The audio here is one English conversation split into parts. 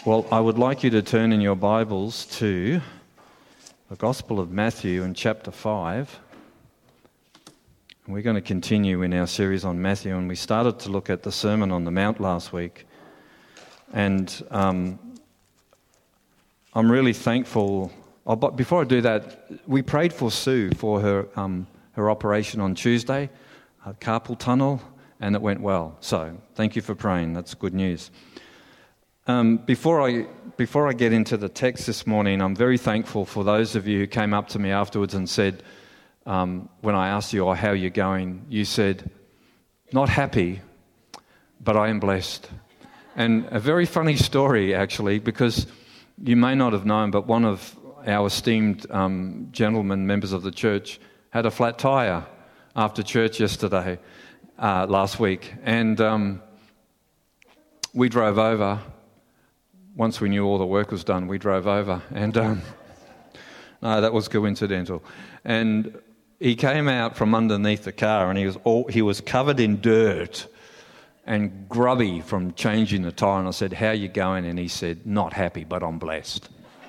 Well, I would like you to turn in your Bibles to the Gospel of Matthew in chapter 5. We're going to continue in our series on Matthew, and we started to look at the Sermon on the Mount last week. And I'm really thankful. Oh, but before I do that, we prayed for Sue for her operation on Tuesday, carpal tunnel, and it went well. So thank you for praying. That's good news. Before I get into the text this morning, I'm very thankful for those of you who came up to me afterwards and said, when I asked you, how are you going, you said, not happy, but I am blessed. And a very funny story, actually, because you may not have known, but one of our esteemed gentlemen, members of the church, had a flat tire after church last week. And we drove over. Once we knew all the work was done, we drove over, and no, that was coincidental. And he came out from underneath the car, and he was covered in dirt and grubby from changing the tyre. And I said, "How are you going?" And he said, "Not happy, but I'm blessed."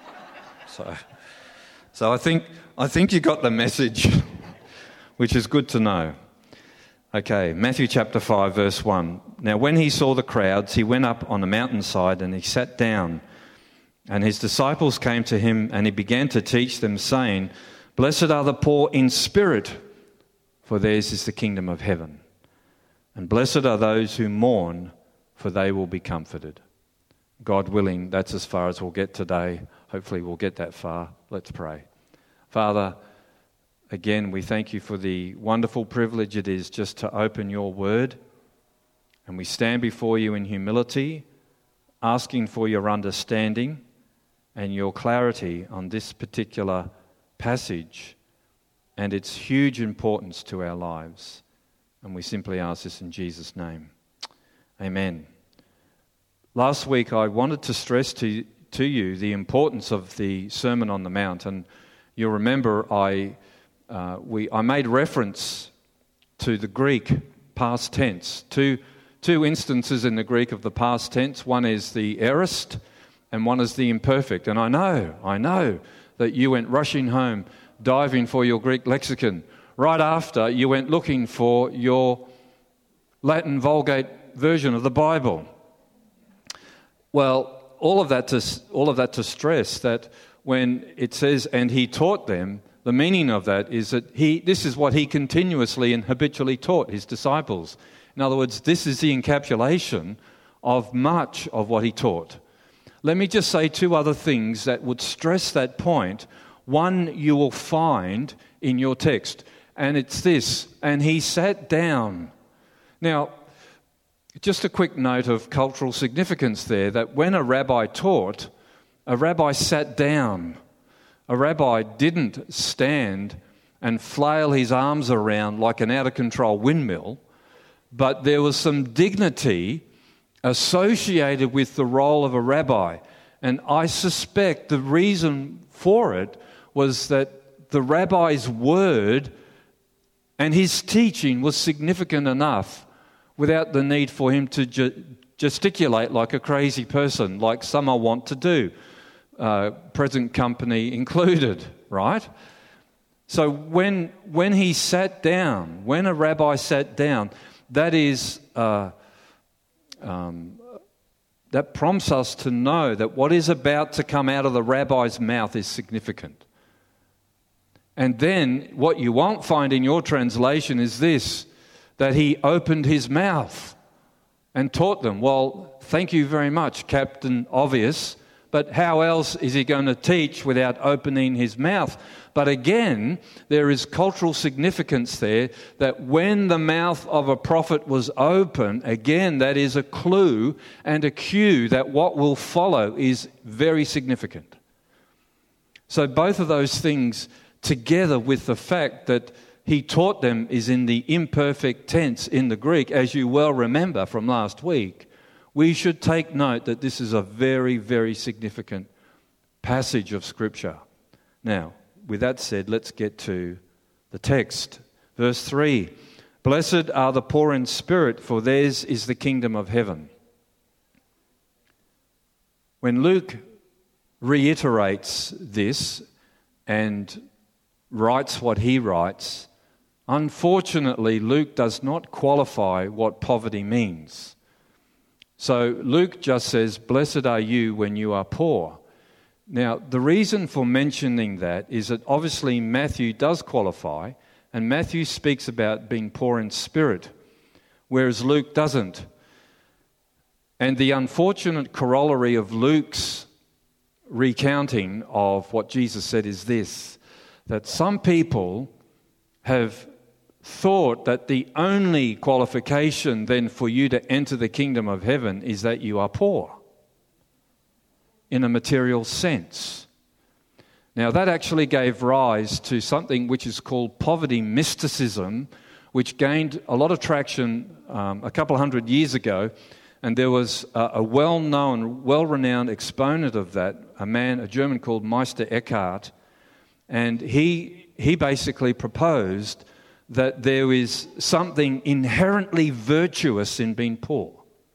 So I think you got the message, which is good to know. Okay, Matthew chapter 5, verse 1. Now when he saw the crowds, he went up on a mountainside and he sat down. And his disciples came to him, and he began to teach them, saying, "Blessed are the poor in spirit, for theirs is the kingdom of heaven. And blessed are those who mourn, for they will be comforted." God willing, that's as far as we'll get today. Hopefully we'll get that far. Let's pray. Father, again, we thank you for the wonderful privilege it is just to open your word. And we stand before you in humility, asking for your understanding and your clarity on this particular passage and its huge importance to our lives. And we simply ask this in Jesus' name. Amen. Last week I wanted to stress to you the importance of the Sermon on the Mount. And you'll remember I made reference to the Greek past tense, two instances in the Greek of the past tense. One is the aorist and one is the imperfect. And I know that you went rushing home, diving for your Greek lexicon. Right after, you went looking for your Latin Vulgate version of the Bible. Well, all of that to stress that when it says, "and he taught them," the meaning of that is that this is what he continuously and habitually taught his disciples. In other words, this is the encapsulation of much of what he taught. Let me just say two other things that would stress that point. One you will find in your text, and it's this: "and he sat down." Now, just a quick note of cultural significance there, that when a rabbi taught, a rabbi sat down. A rabbi didn't stand and flail his arms around like an out-of-control windmill, but there was some dignity associated with the role of a rabbi. And I suspect the reason for it was that the rabbi's word and his teaching was significant enough without the need for him to gesticulate like a crazy person, like some I want to do. Present company included, right? So when he sat down, when a rabbi sat down, that prompts us to know that what is about to come out of the rabbi's mouth is significant. And then what you won't find in your translation is this, that he opened his mouth and taught them. Well, thank you very much, Captain Obvious. But how else is he going to teach without opening his mouth? But again, there is cultural significance there that when the mouth of a prophet was open, again, that is a clue and a cue that what will follow is very significant. So both of those things, together with the fact that he taught them, is in the imperfect tense in the Greek, as you well remember from last week, we should take note that this is a very, very significant passage of Scripture. Now, with that said, let's get to the text. Verse 3, "Blessed are the poor in spirit, for theirs is the kingdom of heaven." When Luke reiterates this and writes what he writes, unfortunately, Luke does not qualify what poverty means. So Luke just says, "Blessed are you when you are poor." Now, the reason for mentioning that is that obviously Matthew does qualify, and Matthew speaks about being poor in spirit, whereas Luke doesn't. And the unfortunate corollary of Luke's recounting of what Jesus said is this, that some people have thought that the only qualification then for you to enter the kingdom of heaven is that you are poor in a material sense. Now, that actually gave rise to something which is called poverty mysticism, which gained a lot of traction a couple hundred years ago. And there was a well-known, well-renowned exponent of that, a German called Meister Eckhart, and he basically proposed that there is something inherently virtuous in being poor.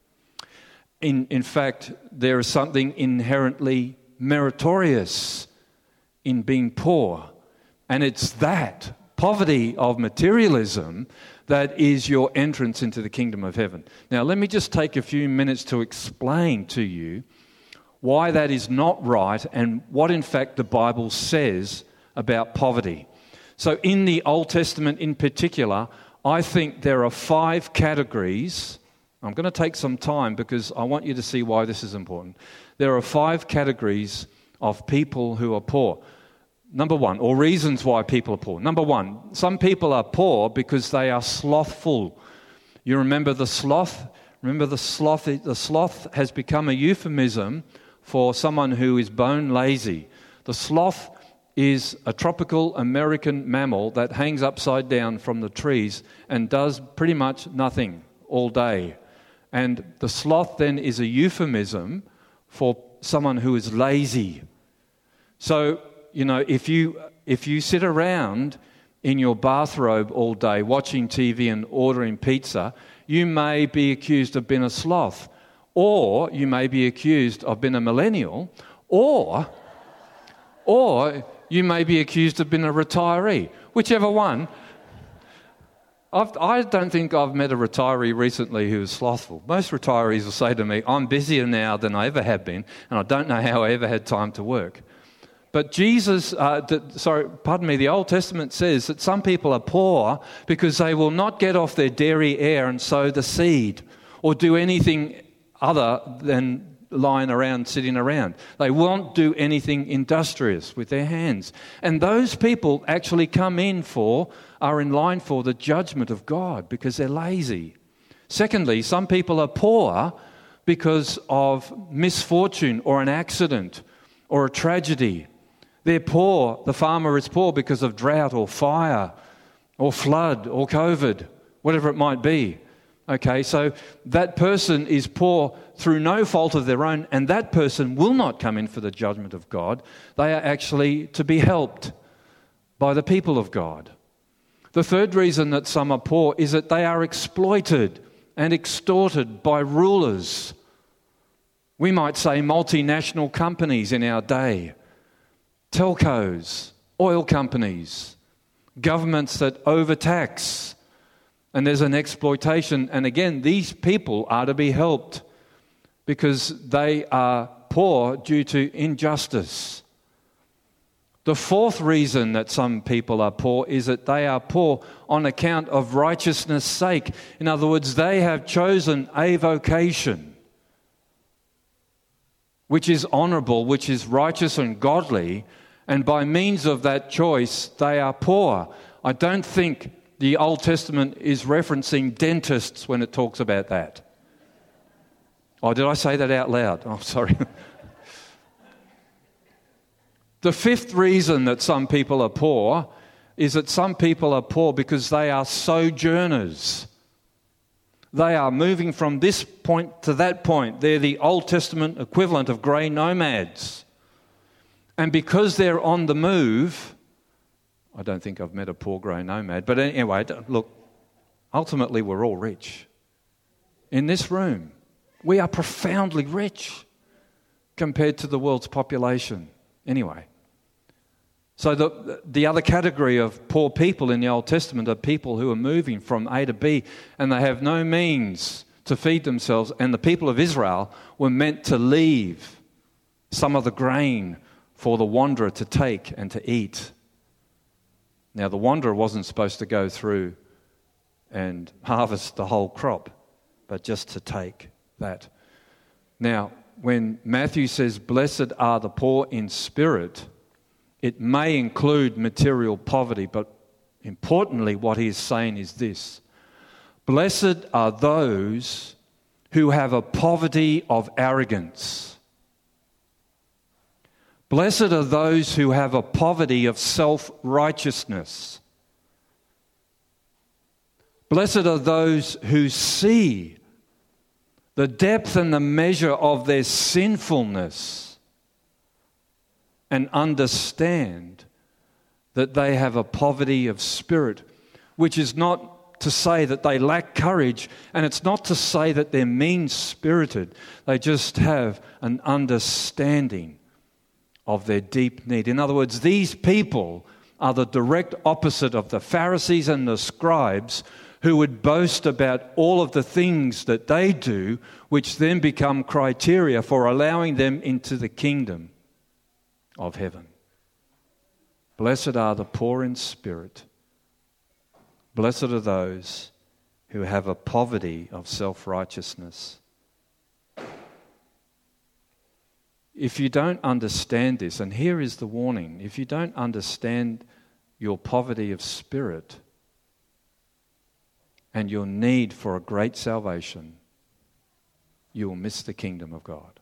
In fact, there is something inherently meritorious in being poor. And it's that poverty of materialism that is your entrance into the kingdom of heaven. Now, let me just take a few minutes to explain to you why that is not right and what, in fact, the Bible says about poverty. So in the Old Testament in particular, I think there are 5 categories. I'm going to take some time because I want you to see why this is important. There are 5 categories of people who are poor. Number 1, or reasons why people are poor. Number 1, some people are poor because they are slothful. You remember the sloth? Remember the sloth? The sloth has become a euphemism for someone who is bone lazy. The sloth is a tropical American mammal that hangs upside down from the trees and does pretty much nothing all day. And the sloth then is a euphemism for someone who is lazy. So, you know, if you sit around in your bathrobe all day watching TV and ordering pizza, you may be accused of being a sloth, or you may be accused of being a millennial, or you may be accused of being a retiree. Whichever one. I don't think I've met a retiree recently who is slothful. Most retirees will say to me, "I'm busier now than I ever have been, and I don't know how I ever had time to work." But the Old Testament says that some people are poor because they will not get off their dairy air and sow the seed or do anything other than lying around, sitting around. They won't do anything industrious with their hands. And those people actually are in line for the judgment of God because they're lazy. Secondly, some people are poor because of misfortune or an accident or a tragedy. They're poor, the farmer is poor because of drought or fire or flood or COVID, whatever it might be. Okay, so that person is poor through no fault of their own, and that person will not come in for the judgment of God. They are actually to be helped by the people of God. The third reason that some are poor is that they are exploited and extorted by rulers. We might say multinational companies in our day, telcos, oil companies, governments that overtax, and there's an exploitation. And again, these people are to be helped because they are poor due to injustice. The fourth reason that some people are poor is that they are poor on account of righteousness' sake. In other words, they have chosen a vocation which is honourable, which is righteous and godly, and by means of that choice, they are poor. I don't think the Old Testament is referencing dentists when it talks about that. Oh, did I say that out loud? Oh, sorry. The fifth reason that some people are poor is that some people are poor because they are sojourners. They are moving from this point to that point. They're the Old Testament equivalent of grey nomads. And because they're on the move, I don't think I've met a poor grey nomad, but anyway, look, ultimately we're all rich. In this room, we are profoundly rich. compared to the world's population anyway. So the other category of poor people in the Old Testament are people who are moving from A to B and they have no means to feed themselves. And the people of Israel were meant to leave some of the grain for the wanderer to take and to eat. Now, the wanderer wasn't supposed to go through and harvest the whole crop, but just to take that. Now, when Matthew says, "Blessed are the poor in spirit," it may include material poverty, but importantly, what he is saying is this: blessed are those who have a poverty of arrogance. Blessed are those who have a poverty of self-righteousness. Blessed are those who see the depth and the measure of their sinfulness and understand that they have a poverty of spirit, which is not to say that they lack courage, and it's not to say that they're mean-spirited. They just have an understanding of their deep need. In other words, these people are the direct opposite of the Pharisees and the scribes, who would boast about all of the things that they do, which then become criteria for allowing them into the kingdom of heaven. Blessed are the poor in spirit. Blessed are those who have a poverty of self-righteousness. If you don't understand this, and here is the warning, if you don't understand your poverty of spirit and your need for a great salvation, you will miss the kingdom of God.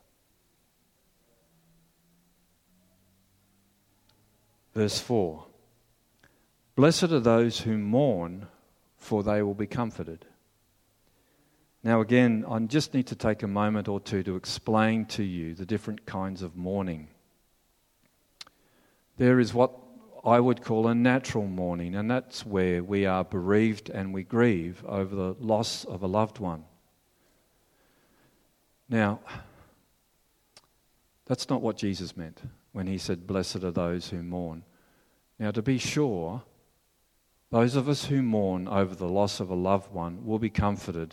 Verse 4, blessed are those who mourn, for they will be comforted. Now again, I just need to take a moment or two to explain to you the different kinds of mourning. There is what I would call a natural mourning, and that's where we are bereaved and we grieve over the loss of a loved one. Now, that's not what Jesus meant when he said, blessed are those who mourn. Now, to be sure, those of us who mourn over the loss of a loved one will be comforted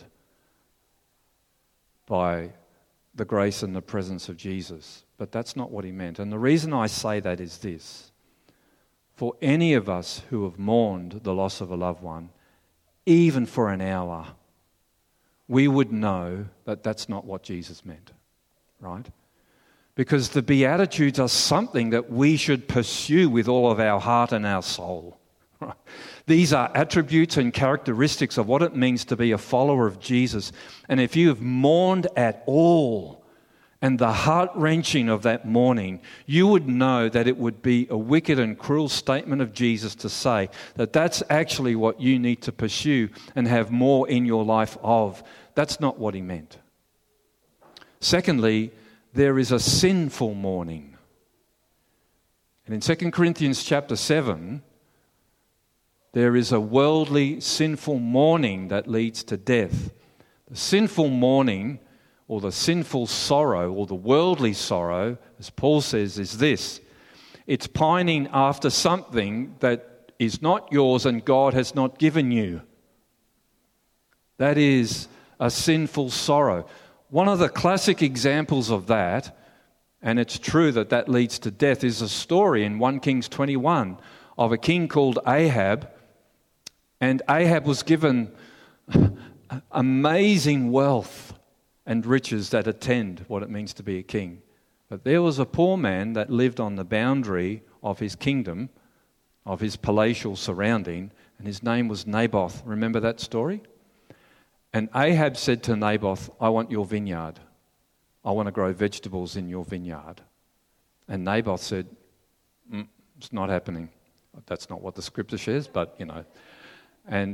by the grace and the presence of Jesus. But that's not what he meant. And the reason I say that is this: for any of us who have mourned the loss of a loved one, even for an hour, we would know that that's not what Jesus meant, right? Because the Beatitudes are something that we should pursue with all of our heart and our soul. Right? These are attributes and characteristics of what it means to be a follower of Jesus. And if you have mourned at all, and the heart-wrenching of that mourning, you would know that it would be a wicked and cruel statement of Jesus to say that that's actually what you need to pursue and have more in your life of. That's not what he meant. Secondly, there is a sinful mourning. And in 2 Corinthians chapter 7, there is a worldly, sinful mourning that leads to death. The sinful mourning, or the sinful sorrow, or the worldly sorrow, as Paul says, is this: it's pining after something that is not yours and God has not given you. That is a sinful sorrow. One of the classic examples of that, and it's true that that leads to death, is a story in 1 Kings 21 of a king called Ahab. And Ahab was given amazing wealth and riches that attend what it means to be a king. But there was a poor man that lived on the boundary of his kingdom, of his palatial surrounding, and his name was Naboth. Remember that story? And Ahab said to Naboth, I want your vineyard. I want to grow vegetables in your vineyard. And Naboth said, it's not happening. That's not what the scripture says, but you know. And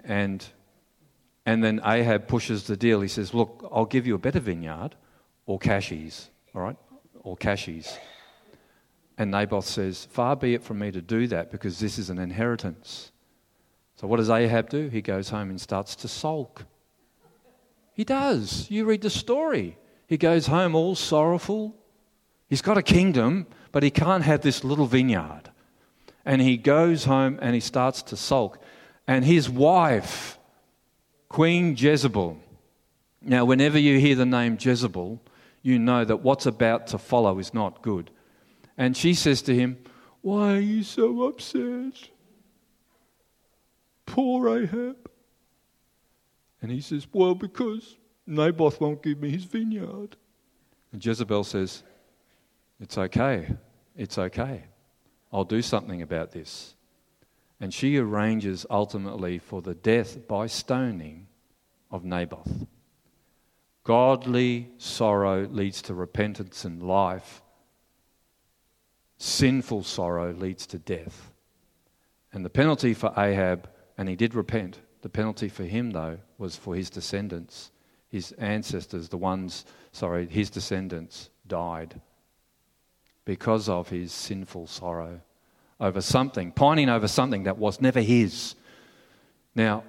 then Ahab pushes the deal. He says, look, I'll give you a better vineyard or cashews, all right? Or cashews. And Naboth says, far be it from me to do that because this is an inheritance. So what does Ahab do? He goes home and starts to sulk. He does. You read the story. He goes home all sorrowful, He's got a kingdom, but he can't have this little vineyard. And he goes home and he starts to sulk. And his wife, Queen Jezebel. Now, whenever you hear the name Jezebel, you know that what's about to follow is not good. And she says to him, "Why are you so upset? Poor Ahab." And he says, "Well, because Naboth won't give me his vineyard." And Jezebel says, "It's okay. It's okay. I'll do something about this." And she arranges ultimately for the death by stoning of Naboth. Godly sorrow leads to repentance and life. Sinful sorrow leads to death. And the penalty for Ahab, and he did repent, the penalty for him, though, was for his descendants. His ancestors, his descendants died because of his sinful sorrow over something, pining over something that was never his. Now,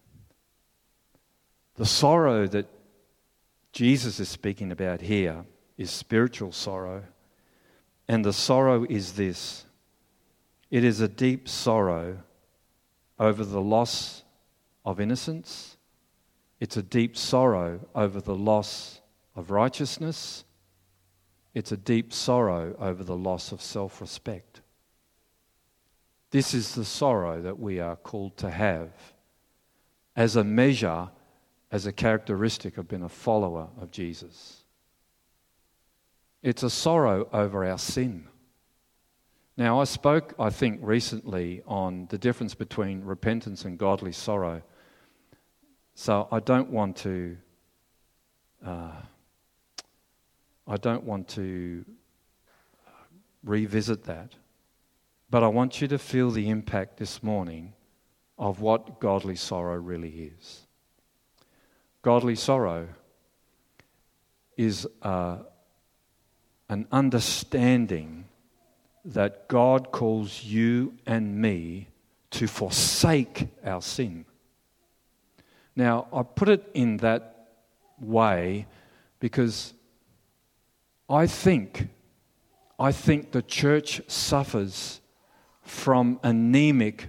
the sorrow that Jesus is speaking about here is spiritual sorrow. And the sorrow is this. It is a deep sorrow over the loss of innocence. It's a deep sorrow over the loss of righteousness. It's a deep sorrow over the loss of self-respect. This is the sorrow that we are called to have as a measure, as a characteristic of being a follower of Jesus. It's a sorrow over our sin. Now, I spoke, I think, recently on the difference between repentance and godly sorrow. So I don't want to revisit that. But I want you to feel the impact this morning of what godly sorrow really is. Godly sorrow is an understanding that God calls you and me to forsake our sin. Now, I put it in that way because I think the church suffers from anemic,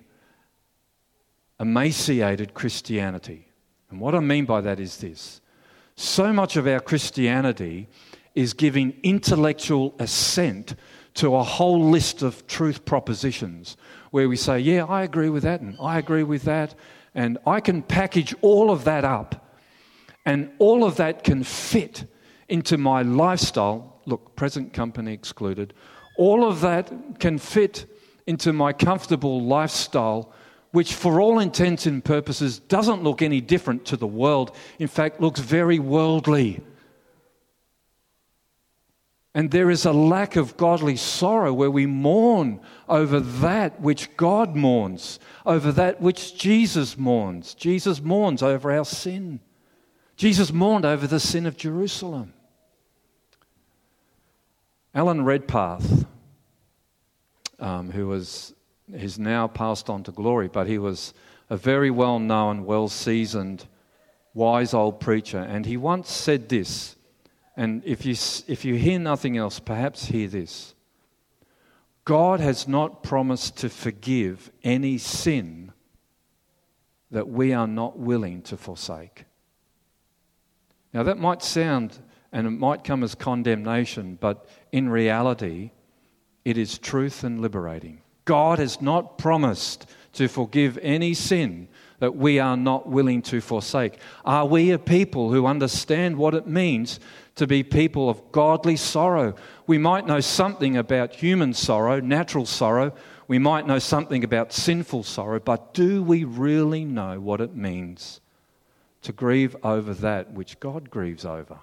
emaciated Christianity. And what I mean by that is this. So much of our Christianity is giving intellectual assent to a whole list of truth propositions where we say, yeah, I agree with that and I agree with that, and I can package all of that up and all of that can fit into my lifestyle. Look, present company excluded. All of that can fit into my comfortable lifestyle, which for all intents and purposes doesn't look any different to the world. In fact, looks very worldly. And there is a lack of godly sorrow where we mourn over that which God mourns, over that which Jesus mourns. Jesus mourns over our sin. Jesus mourned over the sin of Jerusalem. Alan Redpath, he's now passed on to glory, but he was a very well-known, well-seasoned, wise old preacher. And he once said this, and if you hear nothing else, perhaps hear this. God has not promised to forgive any sin that we are not willing to forsake. Now that might sound, and it might come as condemnation, but in reality, it is truth and liberating. God has not promised to forgive any sin that we are not willing to forsake. Are we a people who understand what it means to be people of godly sorrow? We might know something about human sorrow, natural sorrow. We might know something about sinful sorrow, but do we really know what it means to grieve over that which God grieves over?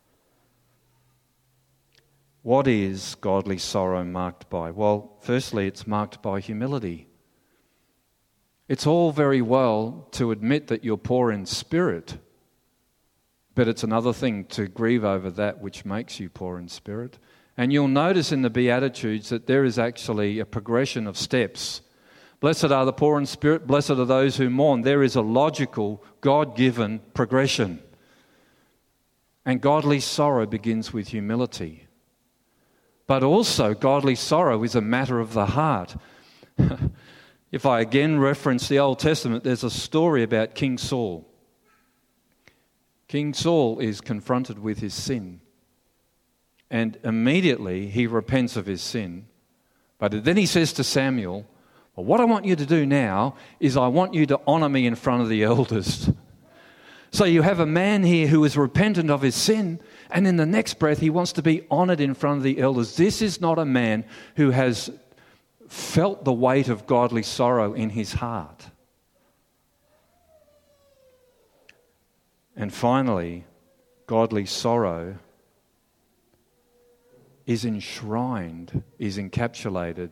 What is godly sorrow marked by? Well, firstly, it's marked by humility. It's all very well to admit that you're poor in spirit, but it's another thing to grieve over that which makes you poor in spirit. And you'll notice in the Beatitudes that there is actually a progression of steps. Blessed are the poor in spirit, blessed are those who mourn. There is a logical, God-given progression. And godly sorrow begins with humility. But also, godly sorrow is a matter of the heart. If I again reference the Old Testament, there's a story about King Saul. King Saul is confronted with his sin. And immediately he repents of his sin. But then he says to Samuel, well, what I want you to do now is I want you to honour me in front of the elders. So you have a man here who is repentant of his sin, and in the next breath he wants to be honoured in front of the elders. This is not a man who has felt the weight of godly sorrow in his heart. And finally, godly sorrow is enshrined, is encapsulated,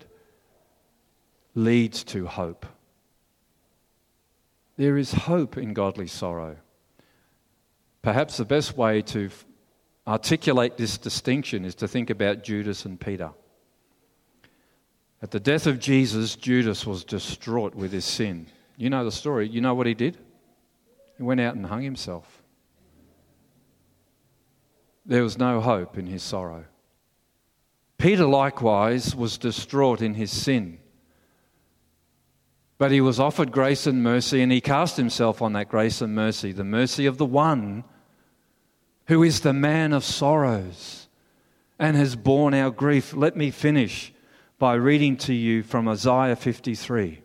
leads to hope. There is hope in godly sorrow. Perhaps the best way to articulate this distinction is to think about Judas and Peter. At the death of Jesus, Judas was distraught with his sin. You know the story. You know what he did? He went out and hung himself. There was no hope in his sorrow. Peter likewise was distraught in his sin. But he was offered grace and mercy, and he cast himself on that grace and mercy, the mercy of the one who is the man of sorrows and has borne our grief. Let me finish by reading to you from Isaiah 53.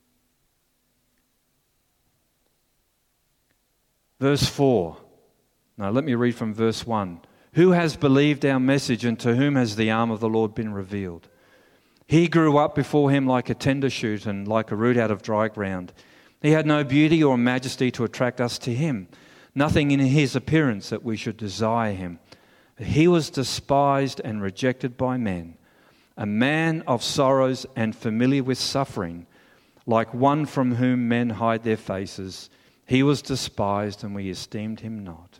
Verse 4. Now let me read from verse 1. Who has believed our message, and to whom has the arm of the Lord been revealed? He grew up before him like a tender shoot and like a root out of dry ground. He had no beauty or majesty to attract us to him, nothing in his appearance that we should desire him. He was despised and rejected by men, a man of sorrows and familiar with suffering, like one from whom men hide their faces. He was despised, and we esteemed him not.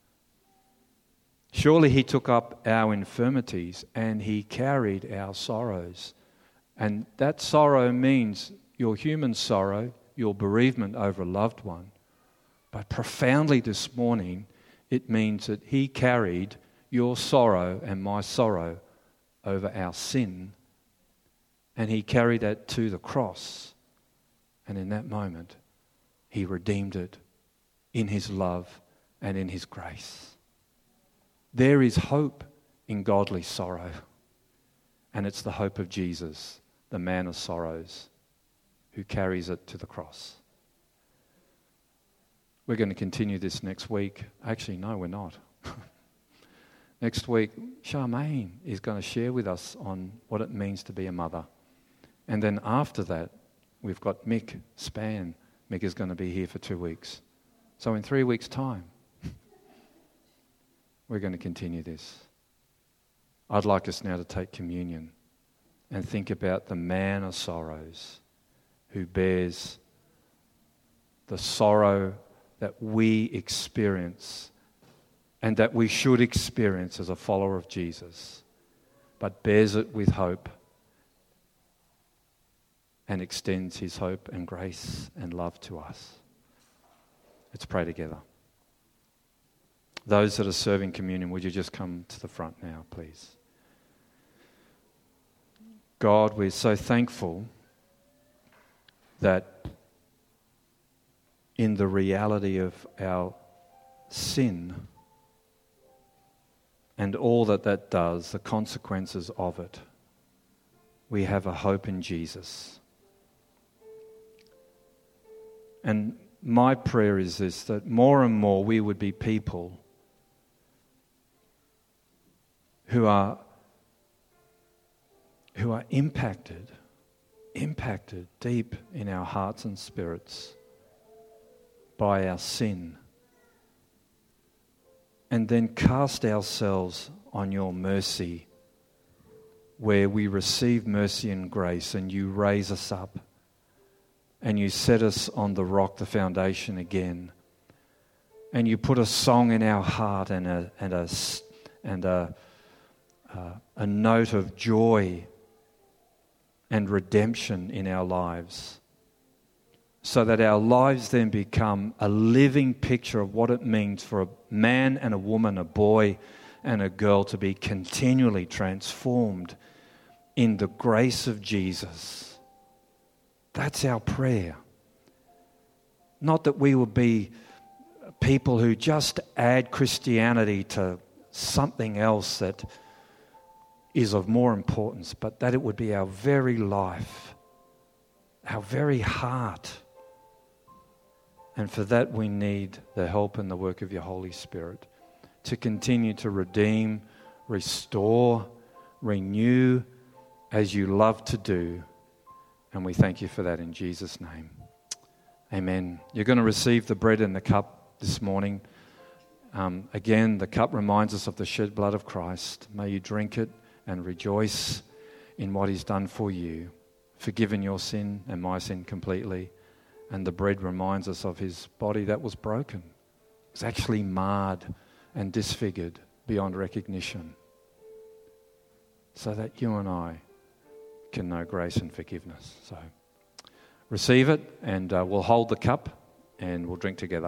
Surely he took up our infirmities and he carried our sorrows. And that sorrow means your human sorrow, your bereavement over a loved one. But profoundly this morning, it means that he carried your sorrow and my sorrow over our sin. And he carried that to the cross. And in that moment, he redeemed it in his love and in his grace. There is hope in godly sorrow, and it's the hope of Jesus, the man of sorrows, who carries it to the cross. We're going to continue this next week. Actually, no, we're not. Next week, Charmaine is going to share with us on what it means to be a mother. And then after that, we've got Mick Spann. Mick is going to be here for 2 weeks. So in 3 weeks' time, we're going to continue this. I'd like us now to take communion and think about the man of sorrows who bears the sorrow that we experience and that we should experience as a follower of Jesus, but bears it with hope and extends his hope and grace and love to us. Let's pray together. Those that are serving communion, would you just come to the front now, please? God, we're so thankful that in the reality of our sin and all that that does, the consequences of it, we have a hope in Jesus. And my prayer is this, that more and more we would be people who are impacted deep in our hearts and spirits by our sin, and then cast ourselves on your mercy, where we receive mercy and grace, and you raise us up, and you set us on the rock, the foundation again, and you put a song in our heart and a note of joy and redemption in our lives, so that our lives then become a living picture of what it means for a man and a woman, a boy and a girl to be continually transformed in the grace of Jesus. That's our prayer. Not that we will be people who just add Christianity to something else that is of more importance, but that it would be our very life, our very heart. And for that we need the help and the work of your Holy Spirit to continue to redeem, restore, renew as you love to do. And we thank you for that in Jesus' name. Amen. You're going to receive the bread and the cup this morning. Again, the cup reminds us of the shed blood of Christ. May you drink it and rejoice in what He's done for you, forgiven your sin and my sin completely. And the bread reminds us of His body that was broken. It was actually marred and disfigured beyond recognition, so that you and I can know grace and forgiveness. So receive it, and we'll hold the cup and we'll drink together.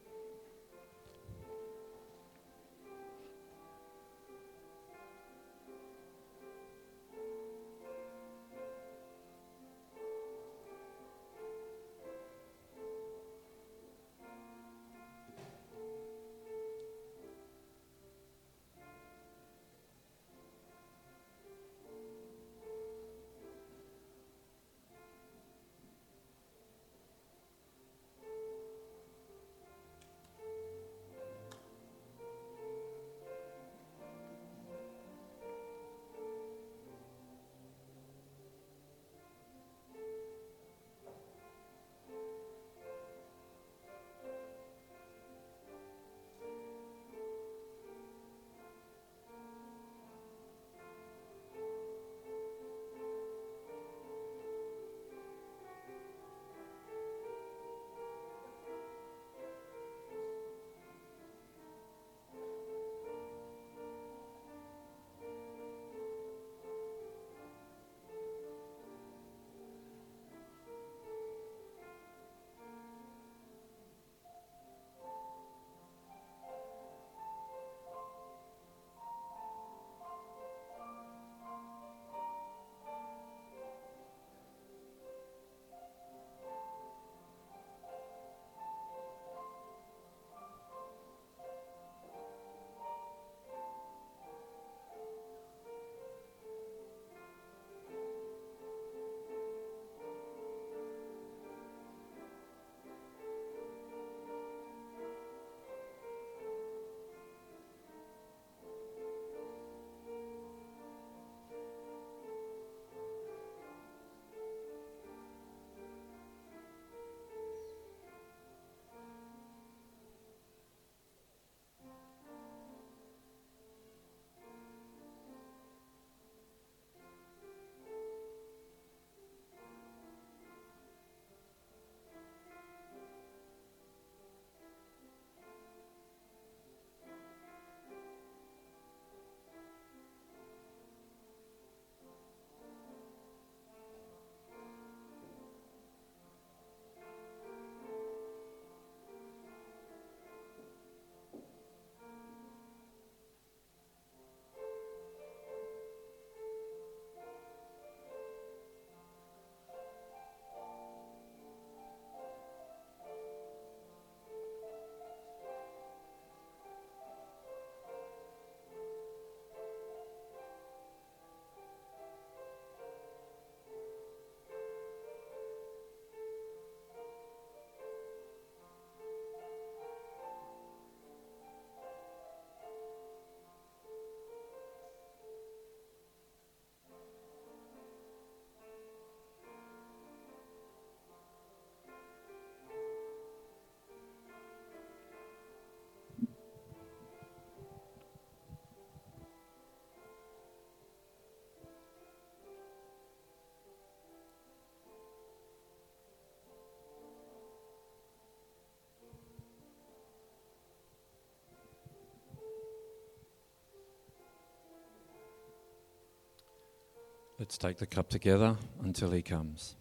Let's take the cup together until He comes.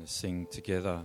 going to sing together,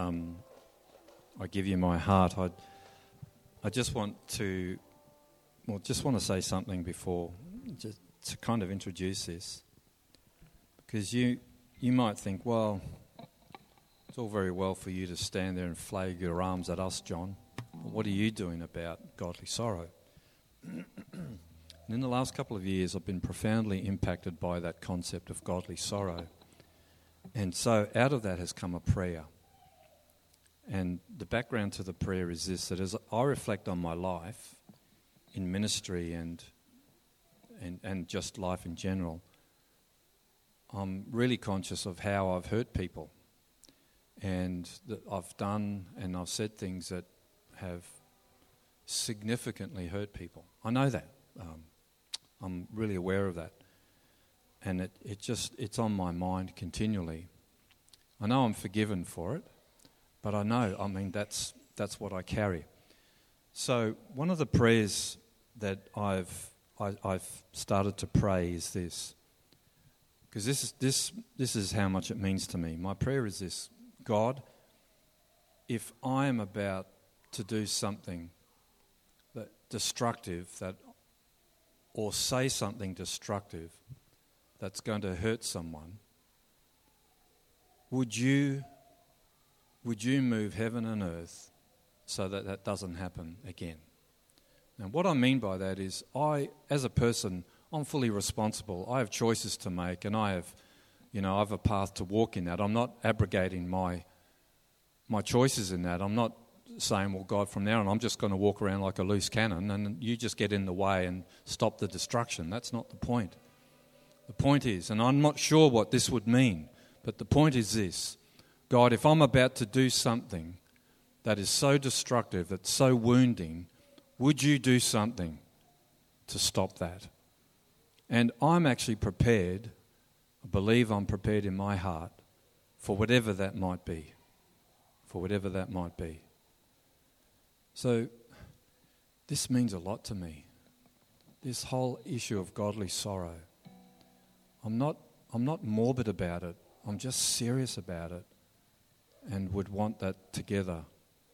I Give You My Heart, I just want to say something before, just to kind of introduce this. Because you might think, well, it's all very well for you to stand there and flag your arms at us, John. But what are you doing about godly sorrow? And in the last couple of years, I've been profoundly impacted by that concept of godly sorrow. And so out of that has come a prayer. And the background to the prayer is this, that as I reflect on my life in ministry and just life in general, I'm really conscious of how I've hurt people, and that I've done and I've said things that have significantly hurt people. I know that. I'm really aware of that. And it's on my mind continually. I know I'm forgiven for it, but I know, that's what I carry. So one of the prayers that I've started to pray is this, because this is how much it means to me. My prayer is this: God, if I am about to do something that destructive, or say something destructive that's going to hurt someone, would you move heaven and earth so that doesn't happen again? And what I mean by that is, as a person, I'm fully responsible. I have choices to make, and I have a path to walk in that. I'm not abrogating my choices in that. I'm not saying, well, God, from now on, I'm just going to walk around like a loose cannon and you just get in the way and stop the destruction. That's not the point. The point is, and I'm not sure what this would mean, but the point is this: God, if I'm about to do something that is so destructive, that's so wounding, would you do something to stop that? And I'm actually prepared, I believe I'm prepared in my heart for whatever that might be. For whatever that might be. So this means a lot to me. This whole issue of godly sorrow. I'm not morbid about it. I'm just serious about it, and would want that together.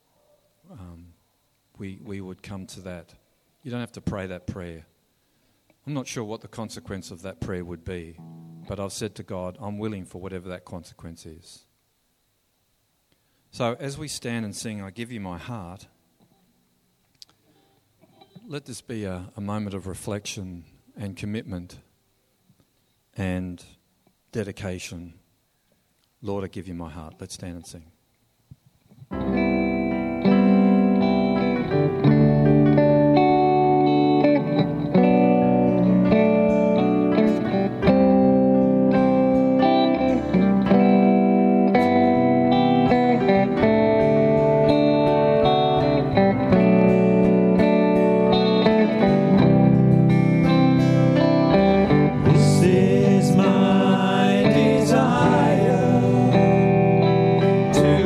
We would come to that. You don't have to pray that prayer. I'm not sure what the consequence of that prayer would be, but I've said to God, I'm willing for whatever that consequence is. So as we stand and sing, I Give You My Heart, let this be a moment of reflection and commitment and dedication. Lord, I give you my heart. Let's stand and sing. To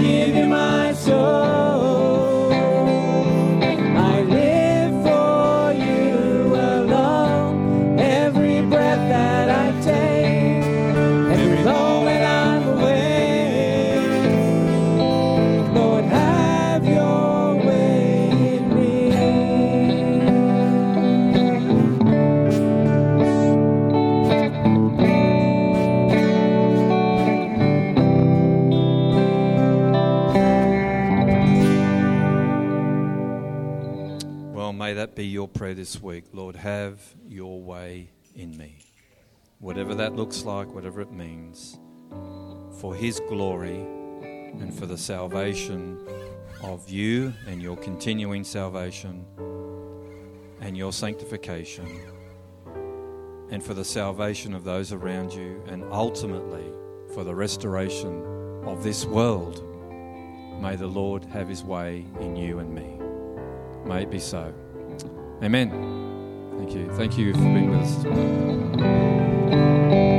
give you my soul. I live for you alone. Every breath that I take, every moment I'm awake. Lord, have your way in me. Well, may that be your prayer this week. Lord, have your way in me. Whatever that looks like, whatever it means, for His glory and for the salvation of you and your continuing salvation and your sanctification and for the salvation of those around you and ultimately for the restoration of this world. May the Lord have His way in you and me. May it be so. Amen. Thank you. Thank you for being with us.